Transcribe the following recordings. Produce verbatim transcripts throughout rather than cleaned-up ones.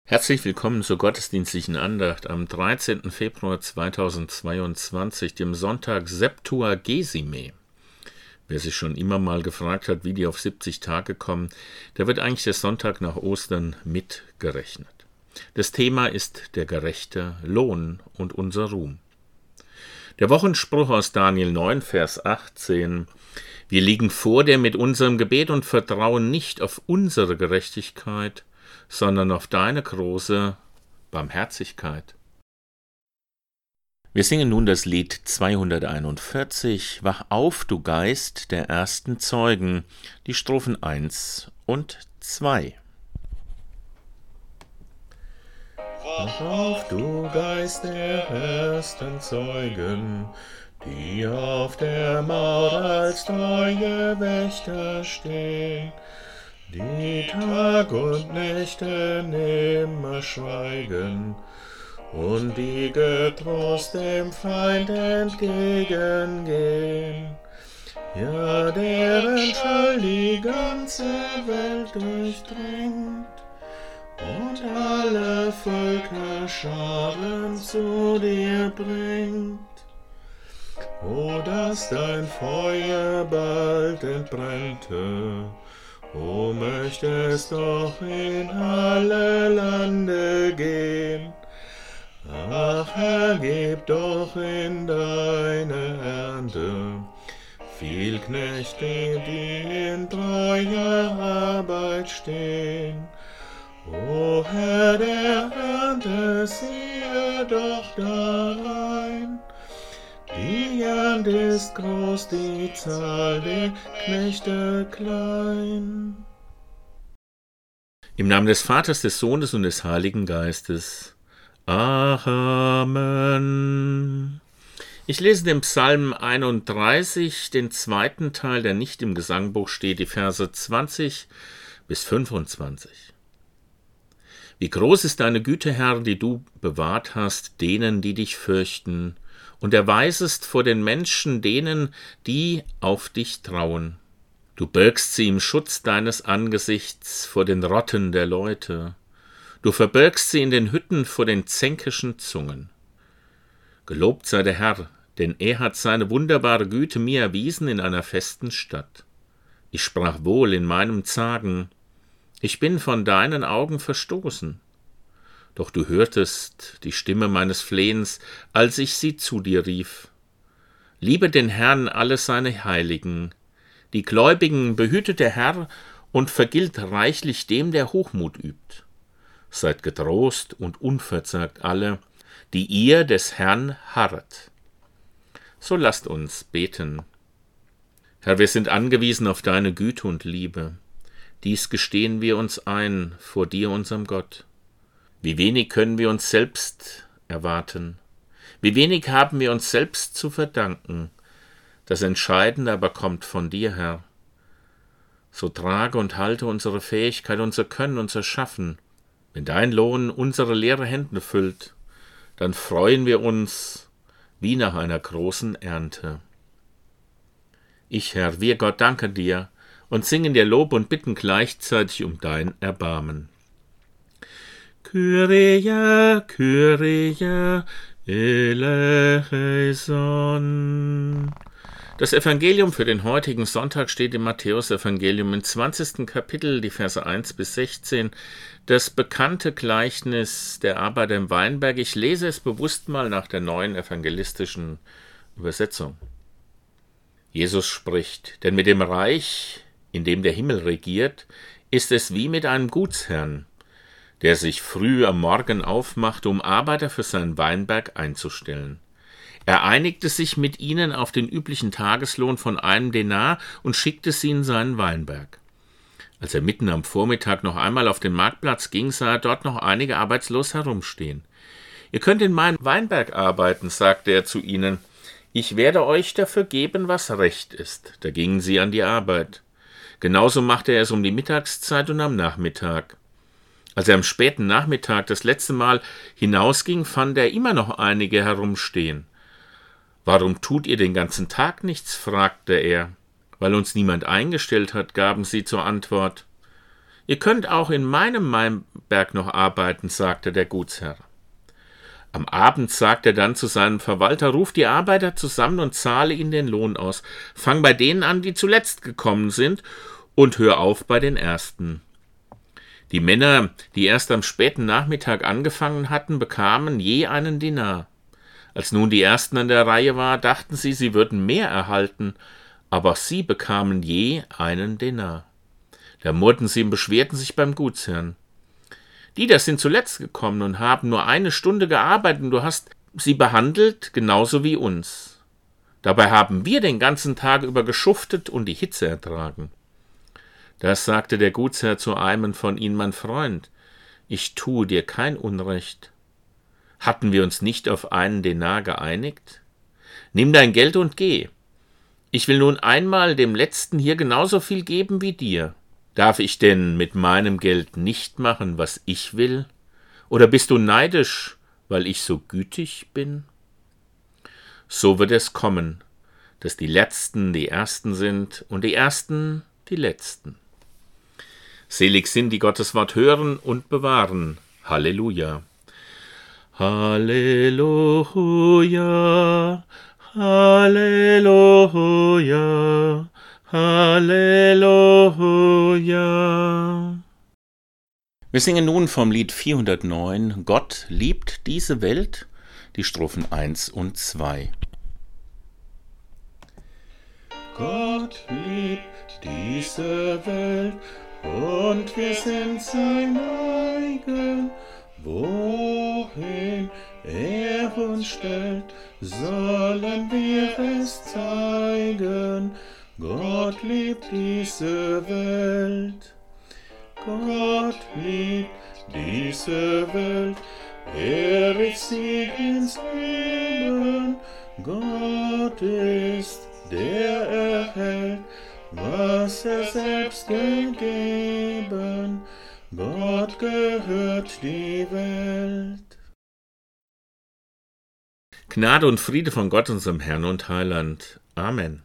Herzlich willkommen zur gottesdienstlichen Andacht am dreizehnten Februar zweitausendzweiundzwanzig, dem Sonntag Septuagesime. Wer sich schon immer mal gefragt hat, wie die auf siebzig Tage kommen, da wird eigentlich der Sonntag nach Ostern mitgerechnet. Das Thema ist der gerechte Lohn und unser Ruhm. Der Wochenspruch aus Daniel neun, Vers achtzehn: Wir liegen vor dir mit unserem Gebet und vertrauen nicht auf unsere Gerechtigkeit, sondern auf deine große Barmherzigkeit. Wir singen nun das Lied zweihunderteinundvierzig, Wach auf, du Geist der ersten Zeugen, die Strophen eins und zwei. Wach auf, du Geist der ersten Zeugen, die auf der Mauer als treue Wächter stehen, die Tag und Nächte nimmer schweigen und die getrost dem Feind entgegengehen. Ja, deren Schall die ganze Welt durchdringt und alle Völkerscharen zu dir bringt. O, dass dein Feuer bald entbrennte, o, möchte es doch in alle Lande gehen. Ach, Herr, gib doch in deine Ernte viel Knechte, die in treuer Arbeit stehen. O Herr der Ernte, siehe doch darein, die Ernte ist groß, die Zahl der Knechte klein. Im Namen des Vaters, des Sohnes und des Heiligen Geistes. Amen. Ich lese den Psalm einunddreißig, den zweiten Teil, der nicht im Gesangbuch steht, die Verse zwanzig bis fünfundzwanzig. Wie groß ist deine Güte, Herr, die du bewahrt hast, denen, die dich fürchten, und erweisest vor den Menschen denen, die auf dich trauen. Du birgst sie im Schutz deines Angesichts vor den Rotten der Leute. Du verbirgst sie in den Hütten vor den zänkischen Zungen. Gelobt sei der Herr, denn er hat seine wunderbare Güte mir erwiesen in einer festen Stadt. Ich sprach wohl in meinem Zagen, ich bin von deinen Augen verstoßen. Doch du hörtest die Stimme meines Flehens, als ich sie zu dir rief. Liebe den Herrn alle seine Heiligen. Die Gläubigen behütet der Herr und vergilt reichlich dem, der Hochmut übt. Seid getrost und unverzagt alle, die ihr des Herrn harret. So lasst uns beten. Herr, wir sind angewiesen auf deine Güte und Liebe. Dies gestehen wir uns ein vor dir, unserem Gott. Wie wenig können wir uns selbst erwarten? Wie wenig haben wir uns selbst zu verdanken? Das Entscheidende aber kommt von dir, Herr. So trage und halte unsere Fähigkeit, unser Können, unser Schaffen. Wenn dein Lohn unsere leere Hände füllt, dann freuen wir uns wie nach einer großen Ernte. Ich, Herr, wir Gott, danken dir und singen dir Lob und bitten gleichzeitig um dein Erbarmen. Kyrie, Kyrie, eleison. Das Evangelium für den heutigen Sonntag steht im Matthäus-Evangelium im zwanzigsten Kapitel, die Verse eins bis sechzehn, das bekannte Gleichnis der Arbeiter im Weinberg. Ich lese es bewusst mal nach der neuen evangelistischen Übersetzung. Jesus spricht, denn mit dem Reich, in dem der Himmel regiert, ist es wie mit einem Gutsherrn, der sich früh am Morgen aufmachte, um Arbeiter für seinen Weinberg einzustellen. Er einigte sich mit ihnen auf den üblichen Tageslohn von einem Denar und schickte sie in seinen Weinberg. Als er mitten am Vormittag noch einmal auf den Marktplatz ging, sah er dort noch einige arbeitslos herumstehen. »Ihr könnt in meinem Weinberg arbeiten«, sagte er zu ihnen. »Ich werde euch dafür geben, was recht ist.« Da gingen sie an die Arbeit. Genauso machte er es um die Mittagszeit und am Nachmittag. Als er am späten Nachmittag das letzte Mal hinausging, fand er immer noch einige herumstehen. »Warum tut ihr den ganzen Tag nichts?« fragte er. »Weil uns niemand eingestellt hat«, gaben sie zur Antwort. Ihr könnt auch in meinem Weinberg noch arbeiten, sagte der Gutsherr. Am Abend sagt er dann zu seinem Verwalter, ruf die Arbeiter zusammen und zahle ihnen den Lohn aus. Fang bei denen an, die zuletzt gekommen sind, und hör auf bei den Ersten. Die Männer, die erst am späten Nachmittag angefangen hatten, bekamen je einen Dinar. Als nun die Ersten an der Reihe waren, dachten sie, sie würden mehr erhalten, aber auch sie bekamen je einen Denar. Da murrten sie und beschwerten sich beim Gutsherrn. Die, das sind zuletzt gekommen und haben nur eine Stunde gearbeitet, und du hast sie behandelt, genauso wie uns. Dabei haben wir den ganzen Tag über geschuftet und die Hitze ertragen. Das sagte der Gutsherr zu einem von ihnen, mein Freund, ich tue dir kein Unrecht. Hatten wir uns nicht auf einen Denar geeinigt? Nimm dein Geld und geh. Ich will nun einmal dem Letzten hier genauso viel geben wie dir. Darf ich denn mit meinem Geld nicht machen, was ich will? Oder bist du neidisch, weil ich so gütig bin? So wird es kommen, dass die Letzten die Ersten sind und die Ersten die Letzten. Selig sind, die Gottes Wort hören und bewahren. Halleluja. Halleluja. Halleluja. Halleluja. Wir singen nun vom Lied vierhundertneun, Gott liebt diese Welt, die Strophen eins und zwei. Gott liebt diese Welt und wir sind sein eigen. Wohin er uns stellt, sollen wir es zeigen. Gott liebt diese Welt. Gott liebt diese Welt. Er rief sie ins Leben. Gott ist, der erhält, was er selbst gegeben. Gott gehört die Welt. Gnade und Friede von Gott, unserem Herrn und Heiland. Amen.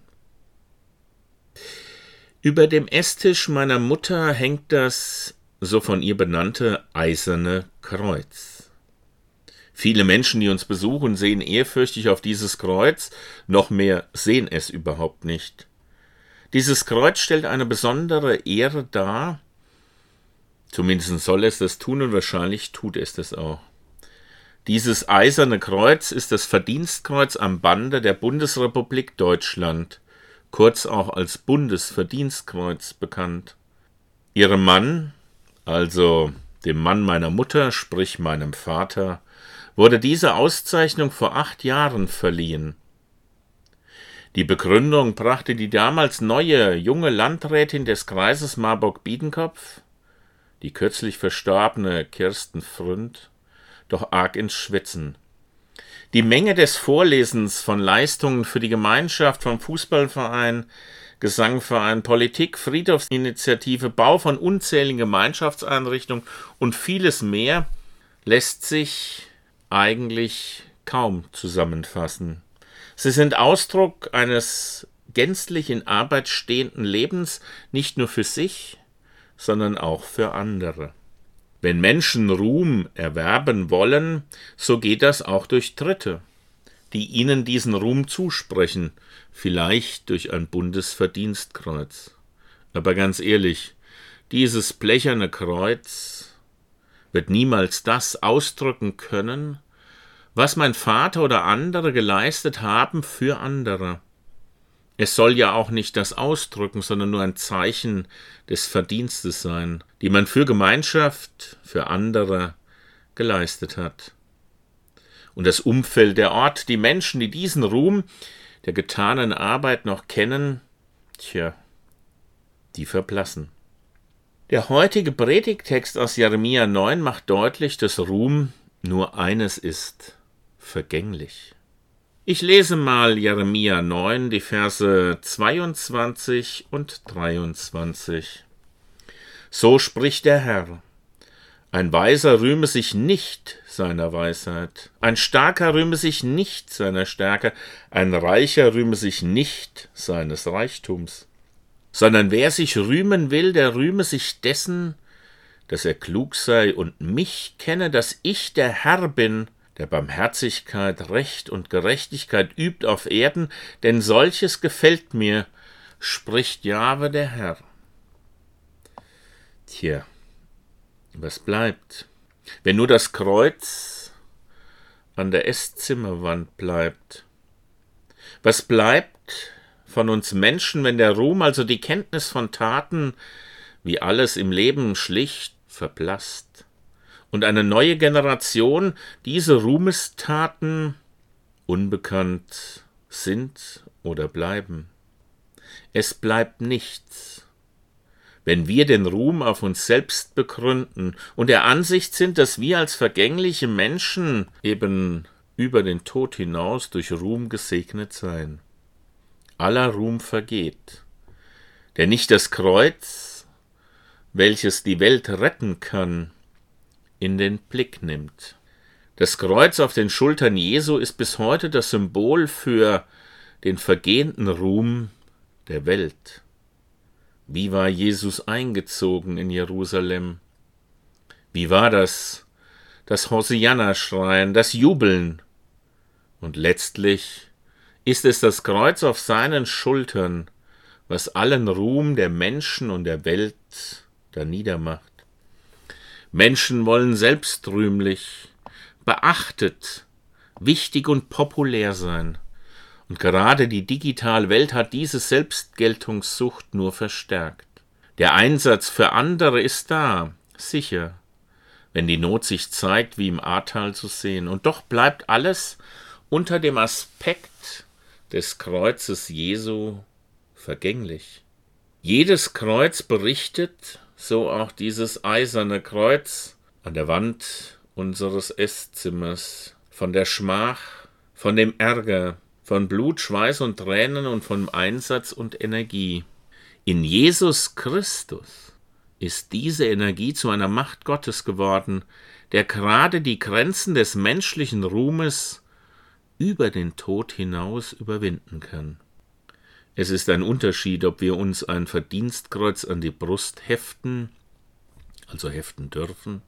Über dem Esstisch meiner Mutter hängt das, so von ihr benannte, eiserne Kreuz. Viele Menschen, die uns besuchen, sehen ehrfürchtig auf dieses Kreuz, noch mehr sehen es überhaupt nicht. Dieses Kreuz stellt eine besondere Ehre dar, zumindest soll es das tun und wahrscheinlich tut es das auch. Dieses eiserne Kreuz ist das Verdienstkreuz am Bande der Bundesrepublik Deutschland, kurz auch als Bundesverdienstkreuz bekannt. Ihrem Mann, also dem Mann meiner Mutter, sprich meinem Vater, wurde diese Auszeichnung vor acht Jahren verliehen. Die Begründung brachte die damals neue, junge Landrätin des Kreises Marburg-Biedenkopf, die kürzlich verstorbene Kirsten Fründ, doch arg ins Schwitzen. Die Menge des Vorlesens von Leistungen für die Gemeinschaft vom Fußballverein, Gesangverein, Politik, Friedhofsinitiative, Bau von unzähligen Gemeinschaftseinrichtungen und vieles mehr lässt sich eigentlich kaum zusammenfassen. Sie sind Ausdruck eines gänzlich in Arbeit stehenden Lebens, nicht nur für sich, sondern auch für andere. Wenn Menschen Ruhm erwerben wollen, so geht das auch durch Dritte, die ihnen diesen Ruhm zusprechen, vielleicht durch ein Bundesverdienstkreuz. Aber ganz ehrlich, dieses blecherne Kreuz wird niemals das ausdrücken können, was mein Vater oder andere geleistet haben für andere. Es soll ja auch nicht das ausdrücken, sondern nur ein Zeichen des Verdienstes sein, die man für Gemeinschaft, für andere geleistet hat. Und das Umfeld, der Ort, die Menschen, die diesen Ruhm der getanen Arbeit noch kennen, tja, die verblassen. Der heutige Predigttext aus Jeremia neun macht deutlich, dass Ruhm nur eines ist: vergänglich. Ich lese mal Jeremia neun, die Verse zweiundzwanzig und dreiundzwanzig. So spricht der Herr: Ein Weiser rühme sich nicht seiner Weisheit, ein Starker rühme sich nicht seiner Stärke, ein Reicher rühme sich nicht seines Reichtums, sondern wer sich rühmen will, der rühme sich dessen, dass er klug sei und mich kenne, dass ich der Herr bin, der Barmherzigkeit, Recht und Gerechtigkeit übt auf Erden, denn solches gefällt mir, spricht Jahwe der Herr. Tja, was bleibt? Wenn nur das Kreuz an der Esszimmerwand bleibt. Was bleibt von uns Menschen, wenn der Ruhm, also die Kenntnis von Taten, wie alles im Leben schlicht verblasst und eine neue Generation diese Ruhmestaten unbekannt sind oder bleiben? Es bleibt nichts, wenn wir den Ruhm auf uns selbst begründen und der Ansicht sind, dass wir als vergängliche Menschen eben über den Tod hinaus durch Ruhm gesegnet seien. Aller Ruhm vergeht, denn nicht das Kreuz, welches die Welt retten kann, in den Blick nimmt. Das Kreuz auf den Schultern Jesu ist bis heute das Symbol für den vergehenden Ruhm der Welt. Wie war Jesus eingezogen in Jerusalem? Wie war das, das Hosianna-Schreien, das Jubeln? Und letztlich ist es das Kreuz auf seinen Schultern, was allen Ruhm der Menschen und der Welt daniedermacht. Menschen wollen selbstrühmlich, beachtet, wichtig und populär sein. Und gerade die digitale Welt hat diese Selbstgeltungssucht nur verstärkt. Der Einsatz für andere ist da, sicher, wenn die Not sich zeigt, wie im Ahrtal zu sehen. Und doch bleibt alles unter dem Aspekt des Kreuzes Jesu vergänglich. Jedes Kreuz berichtet, so auch dieses eiserne Kreuz an der Wand unseres Esszimmers, von der Schmach, von dem Ärger, von Blut, Schweiß und Tränen und von Einsatz und Energie. In Jesus Christus ist diese Energie zu einer Macht Gottes geworden, der gerade die Grenzen des menschlichen Ruhmes über den Tod hinaus überwinden kann. Es ist ein Unterschied, ob wir uns ein Verdienstkreuz an die Brust heften, also heften dürfen,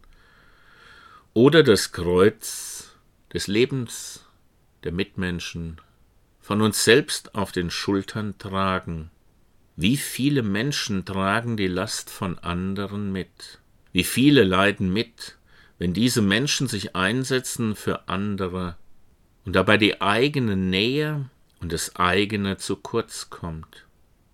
oder das Kreuz des Lebens, der Mitmenschen, von uns selbst auf den Schultern tragen. Wie viele Menschen tragen die Last von anderen mit? Wie viele leiden mit, wenn diese Menschen sich einsetzen für andere und dabei die eigene Nähe und das eigene zu kurz kommt?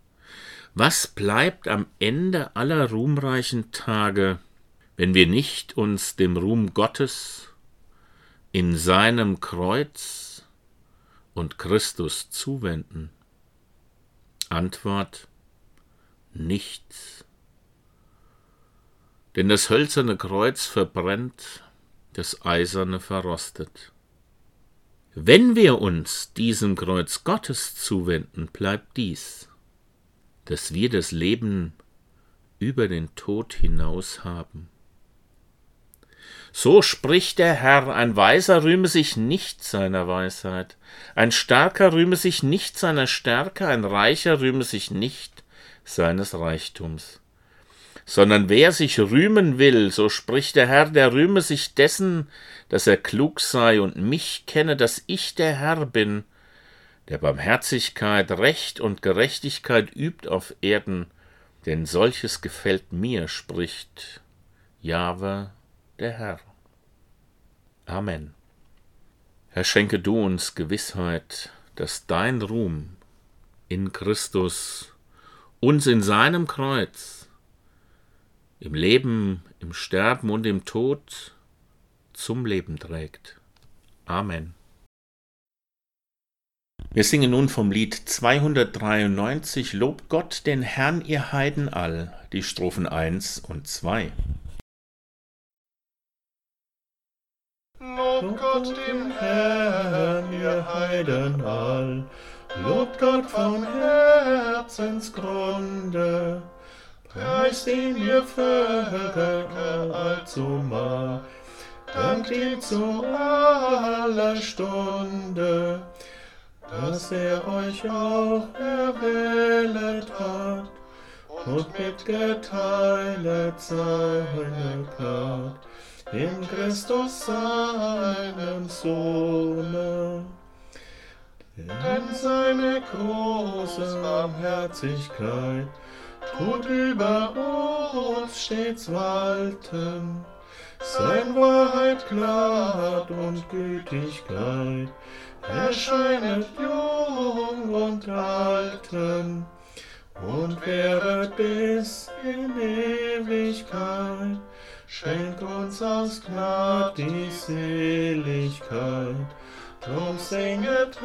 Was bleibt am Ende aller ruhmreichen Tage, wenn wir nicht uns dem Ruhm Gottes in seinem Kreuz und Christus zuwenden? Antwort: nichts. Denn das hölzerne Kreuz verbrennt, das eiserne verrostet. Wenn wir uns diesem Kreuz Gottes zuwenden, bleibt dies, dass wir das Leben über den Tod hinaus haben. So spricht der Herr, ein Weiser rühme sich nicht seiner Weisheit, ein Starker rühme sich nicht seiner Stärke, ein Reicher rühme sich nicht seines Reichtums. Sondern wer sich rühmen will, so spricht der Herr, der rühme sich dessen, dass er klug sei und mich kenne, dass ich der Herr bin, der Barmherzigkeit, Recht und Gerechtigkeit übt auf Erden, denn solches gefällt mir, spricht Jahwe der Herr. Amen. Herr, schenke du uns Gewissheit, dass dein Ruhm in Christus uns in seinem Kreuz, im Leben, im Sterben und im Tod zum Leben trägt. Amen. Wir singen nun vom Lied zweihundertdreiundneunzig, Lobt Gott den Herrn, ihr Heiden all, die Strophen eins und zwei. Lobt Gott den Herrn, ihr Heiden all, lobt Gott vom Herzensgrunde, preist ihn, ihr Völker, allzumal, dankt ihm zu aller Stunde, dass er euch auch erwählet hat und mitgeteilet seine in Christus seinem Sohne. Denn seine große Barmherzigkeit tut über uns stets walten, sein Wahrheit, Gnad und Gütigkeit erscheinet jung und alten und währet bis in Ewigkeit. Schenk uns aus Gnad die Seligkeit, drum singet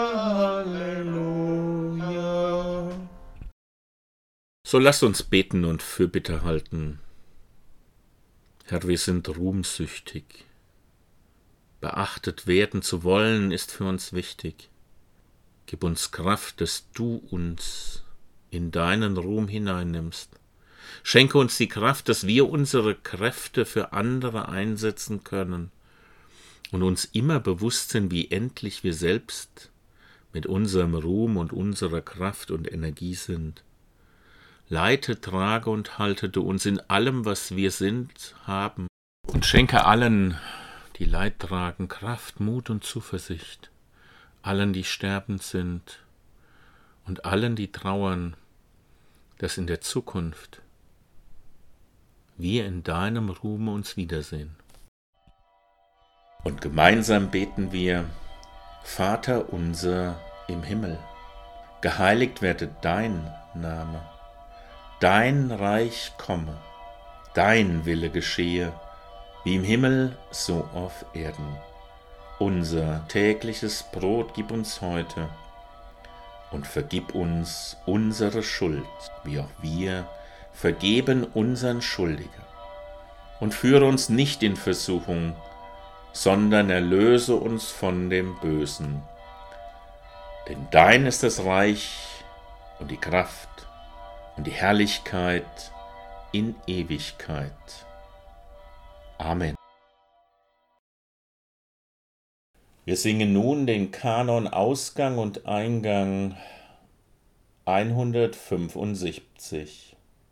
Halleluja. So lasst uns beten und Fürbitte halten. Herr, wir sind ruhmsüchtig. Beachtet werden zu wollen ist für uns wichtig. Gib uns Kraft, dass du uns in deinen Ruhm hineinnimmst. Schenke uns die Kraft, dass wir unsere Kräfte für andere einsetzen können und uns immer bewusst sind, wie endlich wir selbst mit unserem Ruhm und unserer Kraft und Energie sind. Leite, trage und haltete uns in allem, was wir sind, haben, und schenke allen, die Leid tragen, Kraft, Mut und Zuversicht, allen, die sterbend sind, und allen, die trauern, dass in der Zukunft wir in deinem Ruhme uns wiedersehen. Und gemeinsam beten wir: Vater unser im Himmel, geheiligt werde dein Name, dein Reich komme, dein Wille geschehe, wie im Himmel, so auf Erden. Unser tägliches Brot gib uns heute und vergib uns unsere Schuld, wie auch wir vergeben unseren Schuldigen. Und führe uns nicht in Versuchung, sondern erlöse uns von dem Bösen. Denn dein ist das Reich und die Kraft und die Herrlichkeit in Ewigkeit. Amen. Wir singen nun den Kanon Ausgang und Eingang hundertfünfundsiebzig.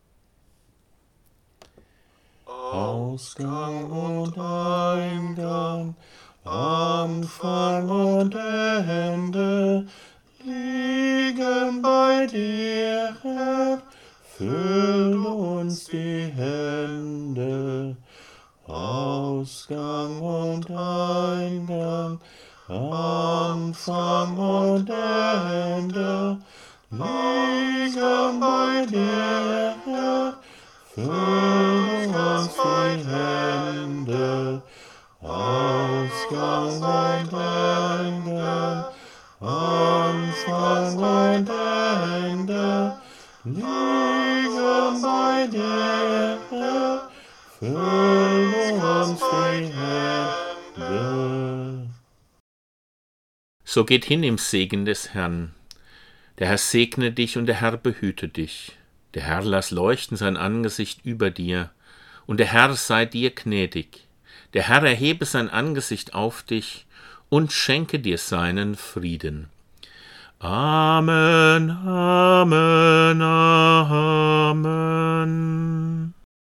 Ausgang und Eingang, Anfang und Ende liegen bei dir, Herr, füll uns die Hände. Ausgang und Eingang, Anfang und Ende liegen bei dir, Herr, füll uns die Hände. Ausgang und Eingang, Anfang und Ende liegen bei dir, Herr, füll uns die Hände. So geht hin im Segen des Herrn. Der Herr segne dich und der Herr behüte dich. Der Herr lass leuchten sein Angesicht über dir, und der Herr sei dir gnädig. Der Herr erhebe sein Angesicht auf dich und schenke dir seinen Frieden. Amen, Amen, Amen.